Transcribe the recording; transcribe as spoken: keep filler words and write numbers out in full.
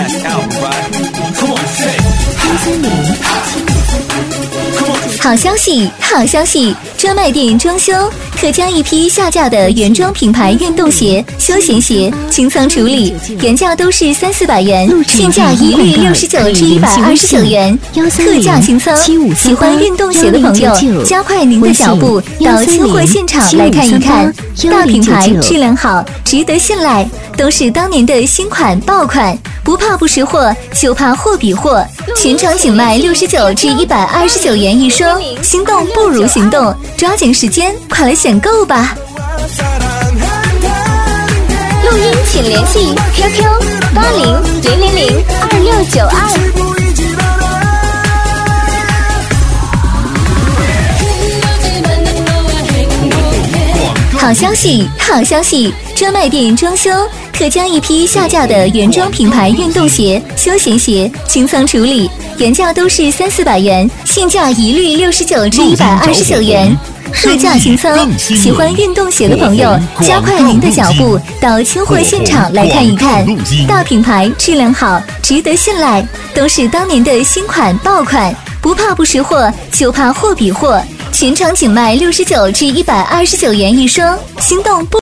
好消息，好消息！专卖店装修，可将一批下架的原装品牌运动鞋、休闲鞋清仓处理，原价都是三四百元，现价一律六十九至一百二十九元，特价清仓。喜欢运动鞋的朋友，加快您的脚步，到清货现场来看一看。大品牌，质量好，值得信赖，都是当年的新款爆款，不怕不识货，就怕货比货。全场仅卖六十九至一百二十九元一双，心动不如行动，抓紧时间，快来选购吧！录音请联系 Q Q 八零零零零二六九二。好消息，好消息！专卖店装修，可将一批下架的原装品牌运动鞋、休闲鞋清仓处理，原价都是三四百元，现价一律六十九至一百二十九元，特价清仓。喜欢运动鞋的朋友，加快您的脚步，到清货现场来看一看。大品牌，质量好，值得信赖，都是当年的新款爆款，不怕不识货，就怕货比货。全场仅卖六十九至一百二十九元一双，心动不？